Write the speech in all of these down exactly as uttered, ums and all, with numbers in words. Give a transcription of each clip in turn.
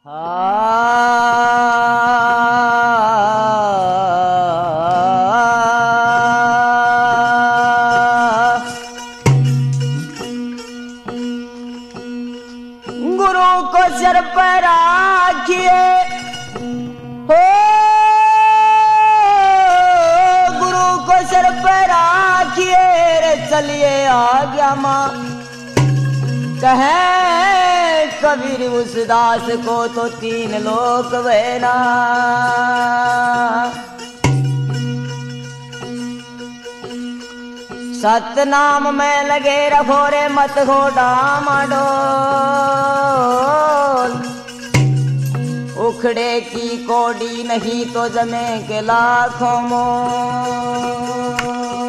गुरु को सिर पर राखिए हो, गुरु को सिर पर राखिए रे चलिए आज्ञा माँ। कहे कबीर उस दास को तो तीन लोक वेना। सतनाम में लगे रखो रे मत हो डामाडोल। उखड़े की कोडी नहीं तो जमे के लाखों मोल।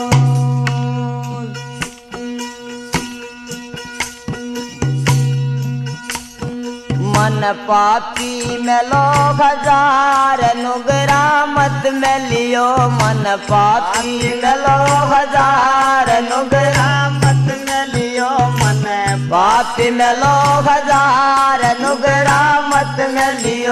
मन पापी में लोग हजार नुगरा मत में लियो। मन पापी में लोग हजार नुगरा मत में लियो। मन पापी में लोग हजार नुगरा मत में लियो।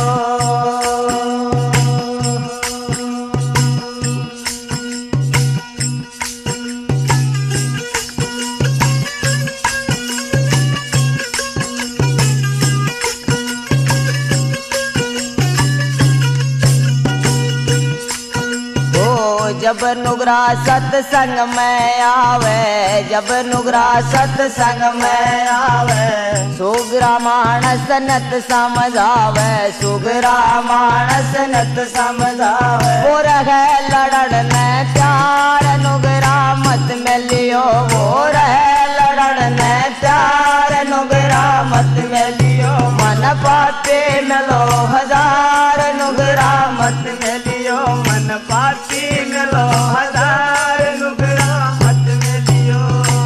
जब नुगरा सत्संग में आवे, जब नुगरा सत्संग में आवे, सुगरा मानस नत समझावे, सुगरा मानस नत समझावे। वो रहे लड़ने प्यार नुगरा मत में लियो। वो रहे लड़ने प्यार नुगरा मत में लियो। मन पाते मिलो हजार नुगरा मत में लियो। मन पाते मिलो हजार नुगरा मत में लियो।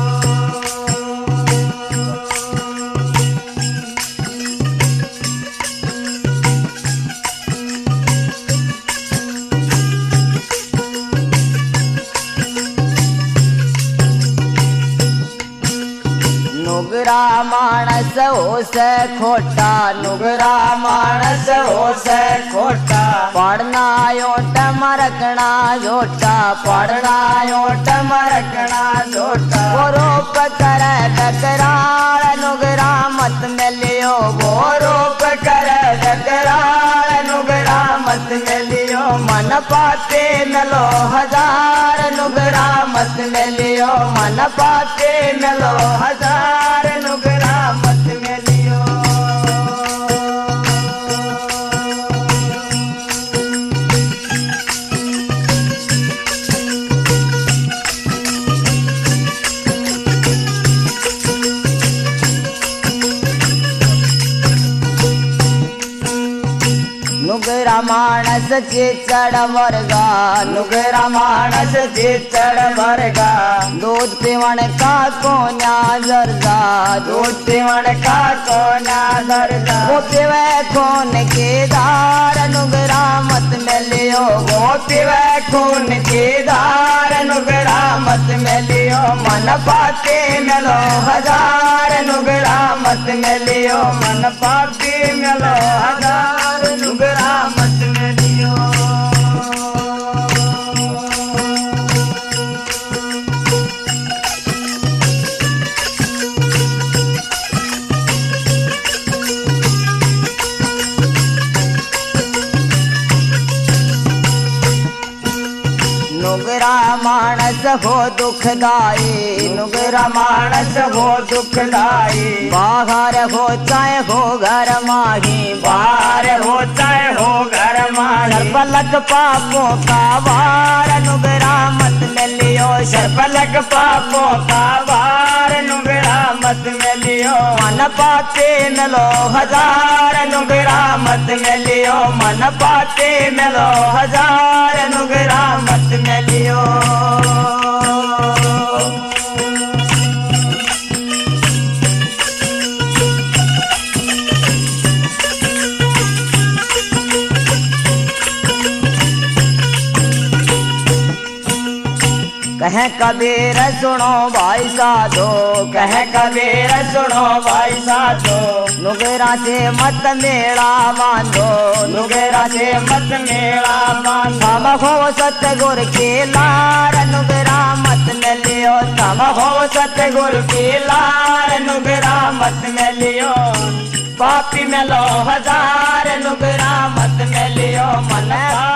नुगरा मानस हो से खोटा, नुगरा मानस हो से खोटा। पढ़ना योट मरकना जोटा, पढ़ना योट मरकना जोटा। गोरोप करे टकराल नुगरा मत में लियो। गोरोप करे टकराल नुगरा मत में लियो। मन पाते मिलो हजार नुगरा मत में लियो। मन पाते मिलो हजार नुगरा मत में लियो। नुगरा मानस चिचड़ वर्गा, नुगरा मानस चिचड़ वर्गा। दूध पीवण का कोन्या जरदा, दूध पीवण का कोन्या जरदा। वो पीवे खून के धार नुगरा मत में लियो। वो पीवे खून के धार नुगरा मत में लियो। मन पाते मिलो हजार नुगरा मत में लियो। मन पाते मिलो हजार नुगरा मत में लियो। नुगरा मानस हो दुखदाई, नुगरा मानस हो दुखदाई। बाहर हो चाहे हो घर माही, बाहर हो चाहे हो घर माही। शर्पलक पापों का वार नुगरा मत में लियो। शर्पलक पापों का वार नुगरा मत में लियो। मन पाते मिलो हजार नुगरा मत में लियो। मन पाते मिलो हजार नुगरा मत में लियो। कहे कबीर सुनो भाई साधो, कहे कबीर सुनो भाई साधो, नुगेरा से मत मेला बांधो, नुगेरा से मत मेला बांधो, थम हो सतगुर के लार नुगेरा मत में लियो, थम हो सतगुर की लार नुगरा मत में लियो, पापी में लो हजार नुगरा मत में लियो, मन